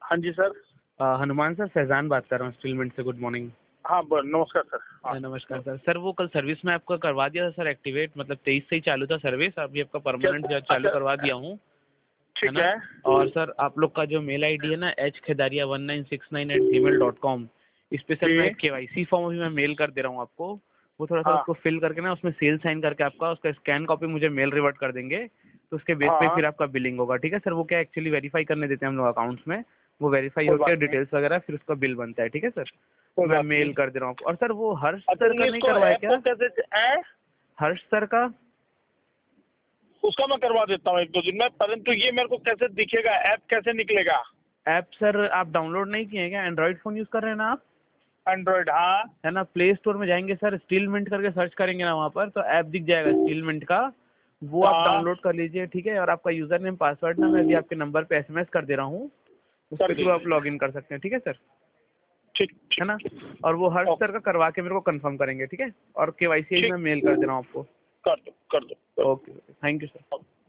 हाँ जी sir. Hanuman sir, Faizan बात कर रहा हूँ स्टीलमेंट से। Good morning. हाँ नमस्कार सर। हाँ नमस्कार सर। सर वो कल सर्विस में आपका करवा दिया था सर एक्टिवेट, मतलब 23 से ही चालू था सर्विस, अभी आपका परमानेंट जो चालू अच्छा, करवा दिया हूँ, है ठीक ना। है। और सर आप लोग का जो मेल आईडी है ना hkedaria1969@gmail.com, इस पे सर मैं जी। एक KYC फॉर्म अभी मैं मेल कर दे रहा हूँ आपको। वो थोड़ा सा हाँ उसको फिल करके ना उसमें सेल साइन करके आपका उसका स्कैन कॉपी मुझे मेल रिवर्ट कर देंगे, तो उसके बेस पे हाँ, फिर आपका बिलिंग होगा। ठीक है सर। वो क्या एक्चुअली वेरीफाई करने देते हैं हम लोग अकाउंट्स में, वो वेरीफाई कोई होकर बात नहीं, डिटेल्स वगैरह फिर उसका बिल बनता है। ठीक है सर। कोई मैं बात मेल नहीं। कर दे रहा हूँ आपको। और सर वो हर्ष अच्छा, सर का नहीं इसको करवाया ऐप को क्या? कैसे हर्ष सर का उसका मैं करवा देता हूँ 1-2 दिन में, परंतु ये मेरे को कैसे दिखेगा, ऐप कैसे निकलेगा? ऐप सर आप डाउनलोड नहीं किए हैं क्या? एंड्रॉइड फ़ोन यूज़ कर रहे हैं ना आप, एंड्रॉइड, हाँ। है ना। प्ले स्टोर में जाएंगे सर, स्टीलमेंट करके सर्च करेंगे ना, वहाँ पर तो ऐप दिख जाएगा स्टीलमेंट का, वो आप हाँ, डाउनलोड कर लीजिए। ठीक है। और आपका यूज़र नेम पासवर्ड ना मैं अभी आपके नंबर पे SMS कर दे रहा हूँ, कर उसके थ्रू आप दीजिए। लॉगिन कर सकते हैं। ठीक है सर, ठीक है ठीक ना। ठीक। और वो हर्ष ओके, सर का करवा के मेरे को कंफर्म करेंगे। ठीक है। और KYC ठीक, मैं मेल कर दे रहा हूँ आपको। कर दो कर दो कर ओके, थैंक यू सर। दो।